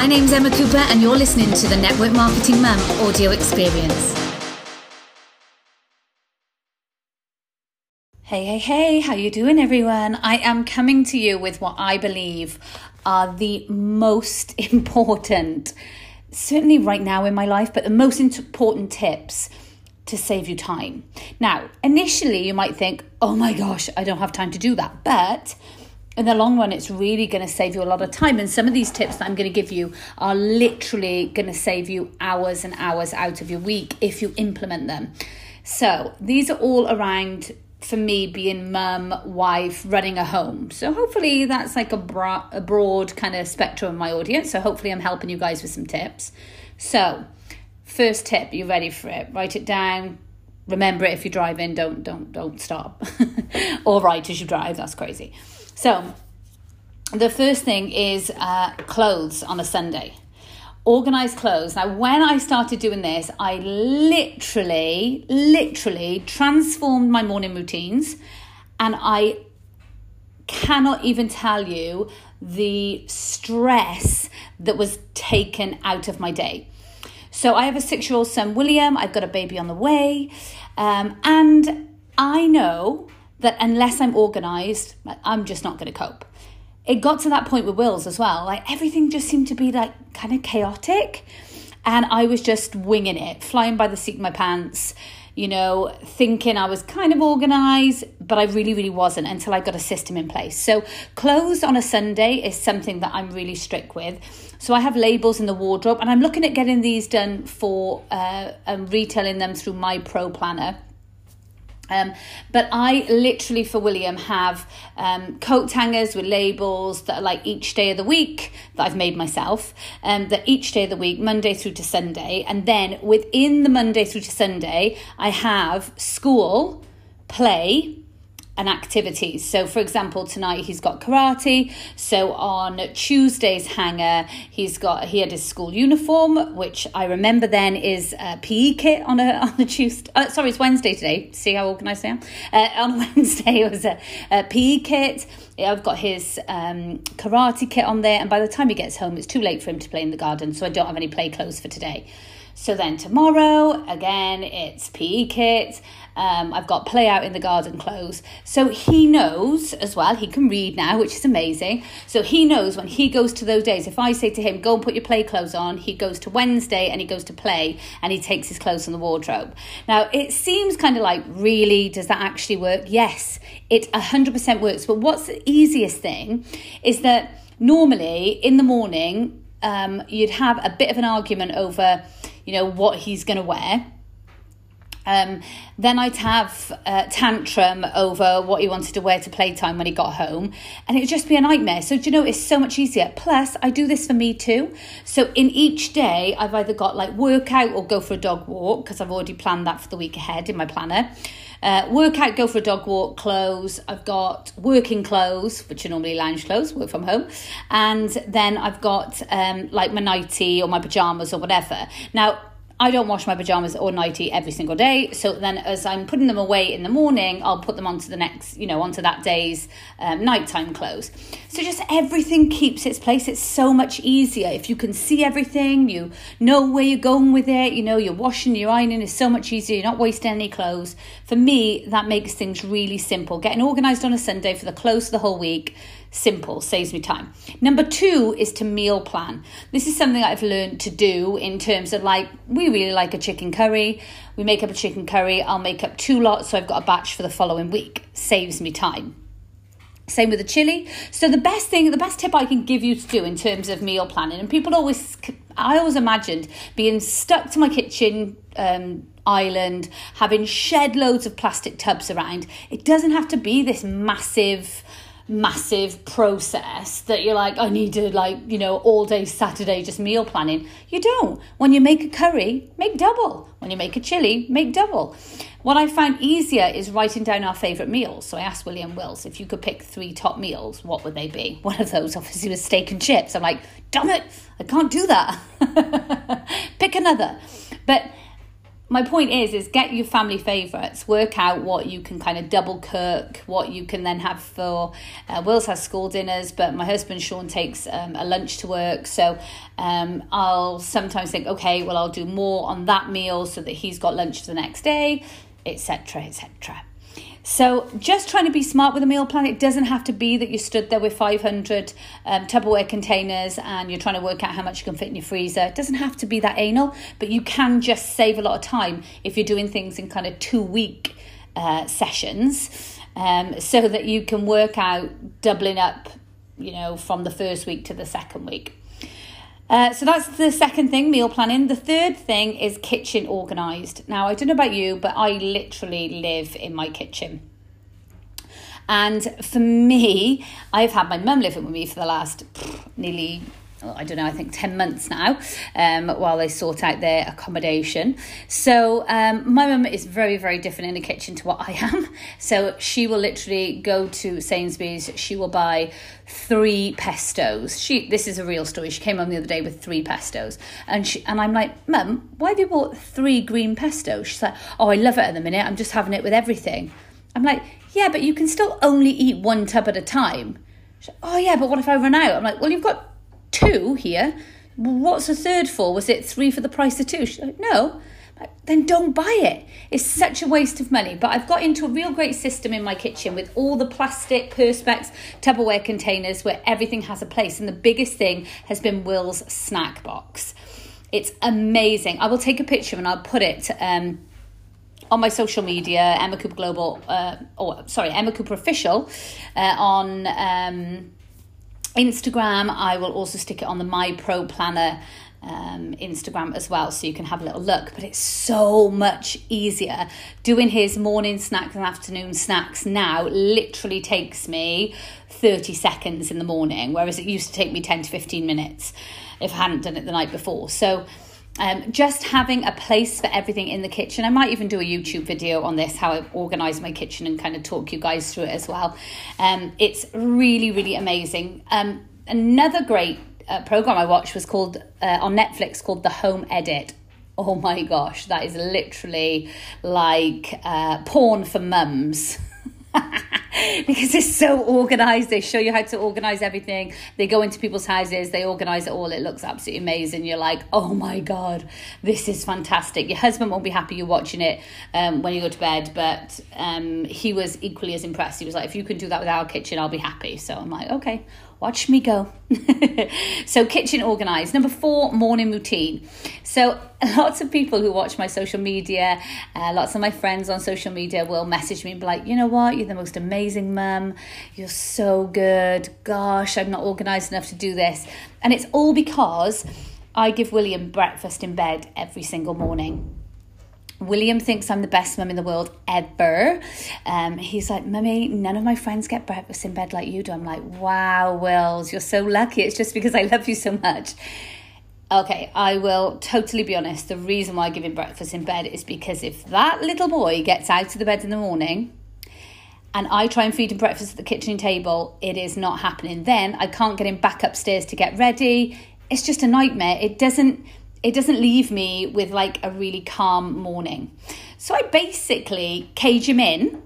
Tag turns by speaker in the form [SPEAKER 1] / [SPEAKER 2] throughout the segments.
[SPEAKER 1] My name's Emma Cooper and you're listening to the Network Marketing Mum audio experience. Hey, how you doing everyone? I am coming to you with what I believe are the most important, certainly right now in my life, but the most important tips to save you time. Now, initially you might think, oh my gosh, I don't have time to do that. But in the long run, it's really going to save you a lot of time. And some of these tips that I'm going to give you are literally going to save you hours and hours out of your week if you implement them. So these are all around, for me, being mum, wife, running a home. So hopefully that's like a broad kind of spectrum of my audience. So hopefully I'm helping you guys with some tips. So first tip, you ready for it? Write it down. Remember it if you're driving, don't stop. Or write as you drive, that's crazy. So the first thing is clothes on a Sunday. Organize clothes. Now, when I started doing this, I literally transformed my morning routines, and I cannot even tell you the stress that was taken out of my day. So I have a 6-year-old son, William. I've got a baby on the way. And I know that unless I'm organized, I'm just not going to cope. It got to that point with Wills as well. Like everything just seemed to be like kind of chaotic. And I was just winging it, flying by the seat of my pants, thinking I was kind of organized, but I really wasn't until I got a system in place. So clothes on a Sunday is something that I'm really strict with. So I have labels in the wardrobe, and I'm looking at getting these done for retailing them through my Pro Planner. But I literally, for William, have coat hangers with labels that are like each day of the week that I've made myself, that each day of the week, Monday through to Sunday. And then within the Monday through to Sunday, I have school, play, and activities. So for example, tonight he's got karate. So on Tuesday's hanger, he had his school uniform, which I remember then is a PE kit on a Tuesday. It's Wednesday today. See how organised I am? On Wednesday it was a PE kit. I've got his karate kit on there. And by the time he gets home, it's too late for him to play in the garden. So I don't have any play clothes for today. So then tomorrow, again, it's PE kit. I've got play out in the garden clothes. So he knows as well, he can read now, which is amazing. So he knows when he goes to those days, if I say to him, go and put your play clothes on, he goes to Wednesday and he goes to play and he takes his clothes from the wardrobe. Now, it seems kind of like, really, does that actually work? Yes, it 100% works. But what's the easiest thing is that normally in the morning, you'd have a bit of an argument over what he's going to wear. Then I'd have a tantrum over what he wanted to wear to playtime when he got home, and it would just be a nightmare. So it's so much easier. Plus, I do this for me too. So in each day, I've either got like workout or go for a dog walk, because I've already planned that for the week ahead in my planner. Workout, go for a dog walk clothes. I've got working clothes, which are normally lounge clothes, work from home. And then I've got like my nightie or my pajamas or whatever. Now, I don't wash my pajamas or nightie every single day. So then as I'm putting them away in the morning, I'll put them onto the next, onto that day's nighttime clothes. So just everything keeps its place. It's so much easier. If you can see everything, you know where you're going with it, you're washing, you're ironing is so much easier. You're not wasting any clothes. For me, that makes things really simple. Getting organised on a Sunday for the clothes for the whole week, simple, saves me time. Number 2 is to meal plan. This is something I've learned to do in terms of we really like a chicken curry. We make up a chicken curry. I'll make up 2 lots, so I've got a batch for the following week. Saves me time. Same with the chili. So the best tip I can give you to do in terms of meal planning, and I always imagined being stuck to my kitchen island, having shed loads of plastic tubs around. It doesn't have to be this massive process that you're like, I need to all day Saturday just meal planning. You don't. When you make a curry, make double. When you make a chili, make double. What I found easier is writing down our favourite meals. So I asked William Wills, if you could pick 3 top meals, what would they be? One of those obviously was steak and chips. I'm like, damn it, I can't do that. Pick another. But my point is get your family favourites, work out what you can kind of double cook, what you can then have for, Will's has school dinners, but my husband Sean takes a lunch to work. So I'll sometimes think, okay, well, I'll do more on that meal so that he's got lunch for the next day, etc., etc. So just trying to be smart with a meal plan. It doesn't have to be that you stood there with 500 Tupperware containers and you're trying to work out how much you can fit in your freezer. It doesn't have to be that anal, but you can just save a lot of time if you're doing things in kind of 2-week sessions, so that you can work out doubling up, from the first week to the second week. So that's the second thing, meal planning. The third thing is kitchen organised. Now, I don't know about you, but I literally live in my kitchen. And for me, I've had my mum living with me for the last nearly, I think 10 months now, while they sort out their accommodation. So my mum is very, very different in the kitchen to what I am. So she will literally go to Sainsbury's, she will buy 3 pestos. This is a real story. She came home the other day with 3 pestos. And I'm like, Mum, why have you bought 3 green pestos? She's like, oh, I love it at the minute. I'm just having it with everything. I'm like, yeah, but you can still only eat 1 tub at a time. She's like, oh, yeah, but what if I run out? I'm like, well, you've got 2 here. What's the third for? Was it 3 for the price of 2? She's like, no. Then don't buy it. It's such a waste of money. But I've got into a real great system in my kitchen with all the plastic Perspex Tupperware containers where everything has a place. And the biggest thing has been Will's snack box. It's amazing. I will take a picture and I'll put it on my social media, Emma Cooper Global, Emma Cooper Official on Instagram. I will also stick it on the My Pro Planner Instagram as well, so you can have a little look. But it's so much easier. Doing his morning snacks and afternoon snacks now literally takes me 30 seconds in the morning, whereas it used to take me 10 to 15 minutes if I hadn't done it the night before. So just having a place for everything in the kitchen. I might even do a YouTube video on this, how I organise my kitchen, and kind of talk you guys through it as well. It's really, really amazing. Another great program I watched was called on Netflix called The Home Edit. Oh my gosh, that is literally like porn for mums. Because it's so organised. They show you how to organise everything. They go into people's houses, they organise it all. It looks absolutely amazing. You're like, oh my God, this is fantastic. Your husband won't be happy you're watching it when you go to bed, but he was equally as impressed. He was like, if you can do that with our kitchen, I'll be happy. So I'm like, okay, watch me go. So kitchen organised. Number 4, morning routine. So lots of people who watch my social media, lots of my friends on social media will message me and be like, you know what, you're the most amazing mum. You're so good. Gosh, I'm not organised enough to do this. And it's all because I give William breakfast in bed every single morning. William thinks I'm the best mum in the world ever. He's like, Mummy, none of my friends get breakfast in bed like you do. I'm like, wow, Wills, you're so lucky. It's just because I love you so much. Okay, I will totally be honest. The reason why I give him breakfast in bed is because if that little boy gets out of the bed in the morning and I try and feed him breakfast at the kitchen table, it is not happening. Then I can't get him back upstairs to get ready. It's just a nightmare. It doesn't leave me with like a really calm morning. So I basically cage him in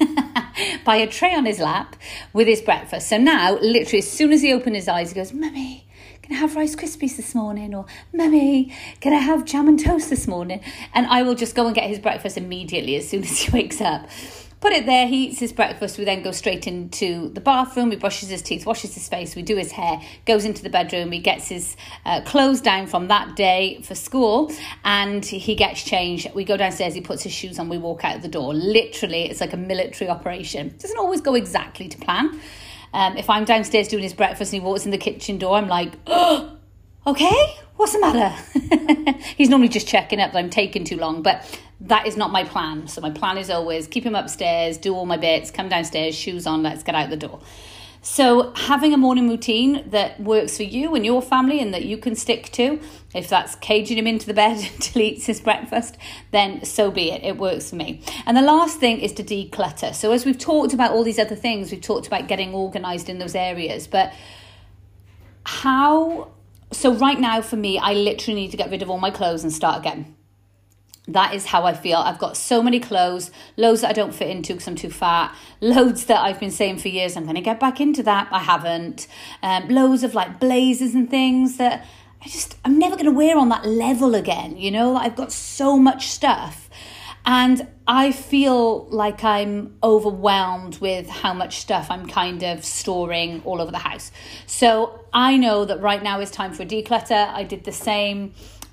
[SPEAKER 1] by a tray on his lap with his breakfast. So now, literally, as soon as he opens his eyes, he goes, Mummy, can I have Rice Krispies this morning? Or, Mummy, can I have jam and toast this morning? And I will just go and get his breakfast immediately as soon as he wakes up. Put it there, he eats his breakfast, we then go straight into the bathroom, he brushes his teeth, washes his face, we do his hair, goes into the bedroom, he gets his clothes down from that day for school, and he gets changed. We go downstairs, he puts his shoes on, we walk out the door. Literally, it's like a military operation. It doesn't always go exactly to plan. If I'm downstairs doing his breakfast and he walks in the kitchen door, I'm like, oh, okay, what's the matter? He's normally just checking up that I'm taking too long, but that is not my plan. So my plan is always keep him upstairs, do all my bits, come downstairs, shoes on, let's get out the door. So having a morning routine that works for you and your family and that you can stick to, if that's caging him into the bed until he eats his breakfast, then so be it. It works for me. And the last thing is to declutter. So as we've talked about all these other things, we've talked about getting organised in those areas, but so right now for me, I literally need to get rid of all my clothes and start again. That is how I feel. I've got so many clothes, loads that I don't fit into because I'm too fat, loads that I've been saying for years, I'm going to get back into that. I haven't. Loads of like blazers and things that I'm never going to wear on that level again. You know, I've got so much stuff and I feel like I'm overwhelmed with how much stuff I'm kind of storing all over the house. So I know that right now is time for a declutter. I did the same.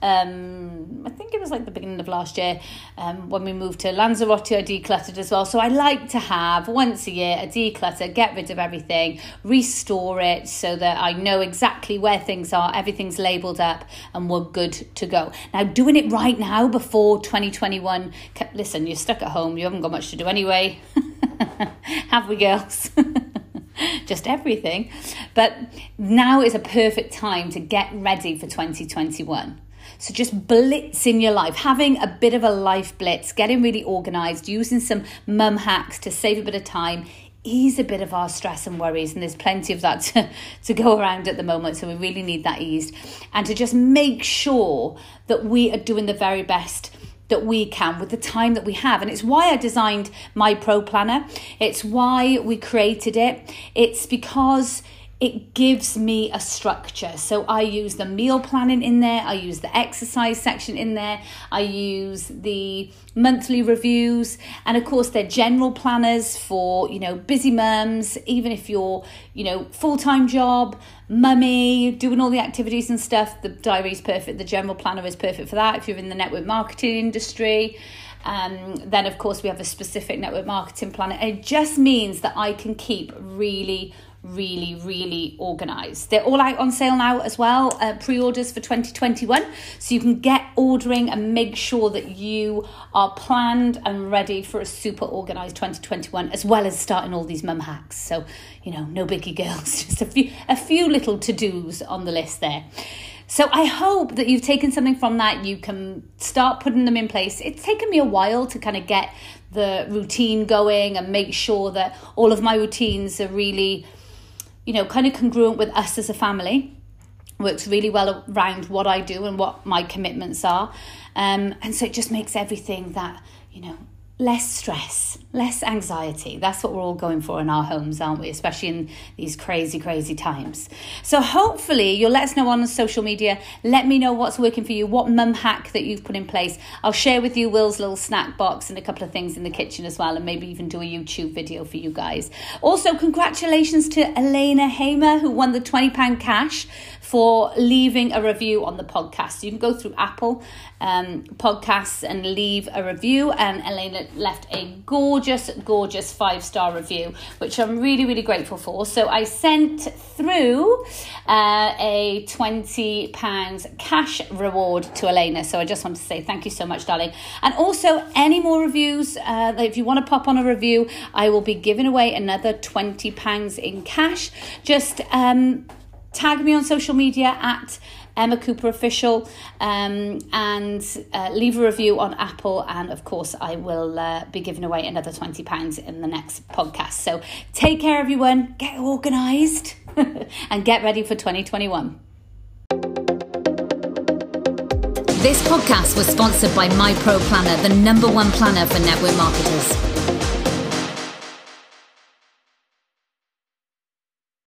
[SPEAKER 1] I think it was like the beginning of last year when we moved to Lanzarote, I decluttered as well. So I like to have once a year a declutter, get rid of everything, restore it so that I know exactly where things are, everything's labelled up and we're good to go. Now doing it right now before 2021, listen, you're stuck at home, you haven't got much to do anyway. Have we, girls? Just everything. But now is a perfect time to get ready for 2021. So just blitzing your life, having a bit of a life blitz, getting really organised, using some mum hacks to save a bit of time, ease a bit of our stress and worries. And there's plenty of that to go around at the moment. So we really need that eased. And to just make sure that we are doing the very best that we can with the time that we have. And it's why I designed my Pro Planner. It's why we created it. It's because it gives me a structure. So I use the meal planning in there. I use the exercise section in there. I use the monthly reviews. And of course, they're general planners for, you know, busy mums, even if you're, you know, full-time job, mummy, doing all the activities and stuff. The diary is perfect. The general planner is perfect for that. If you're in the network marketing industry, then of course we have a specific network marketing planner. And it just means that I can keep really organized. They're all out on sale now as well, pre-orders for 2021, so you can get ordering and make sure that you are planned and ready for a super organized 2021, as well as starting all these mum hacks. So, you know, no biggie, girls, just a few little to-dos on the list there. So I hope that you've taken something from that. You can start putting them in place. It's taken me a while to kind of get the routine going and make sure that all of my routines are really, you know, kind of congruent with us as a family. Works really well around what I do and what my commitments are. And so it just makes everything that, you know, less stress, less anxiety. That's what we're all going for in our homes, aren't we? Especially in these crazy times. So hopefully you'll let us know on social media. Let me know what's working for you, what mum hack that you've put in place. I'll share with you Will's little snack box and a couple of things in the kitchen as well, and maybe even do a YouTube video for you guys. Also, congratulations to Elena Hamer, who won the £20 cash for leaving a review on the podcast. So you can go through Apple podcasts and leave a review, and Elena left a gorgeous 5-star review, which I'm really grateful for. So I sent through a £20 cash reward to Elena. So I just want to say thank you so much, darling. And also, any more reviews, if you want to pop on a review, I will be giving away another £20 in cash. Just tag me on social media at Emma Cooper Official, and leave a review on Apple, and of course I will be giving away another £20 in the next podcast. So take care, everyone, get organised and get ready for 2021.
[SPEAKER 2] This podcast was sponsored by My Pro Planner, the #1 planner for network marketers.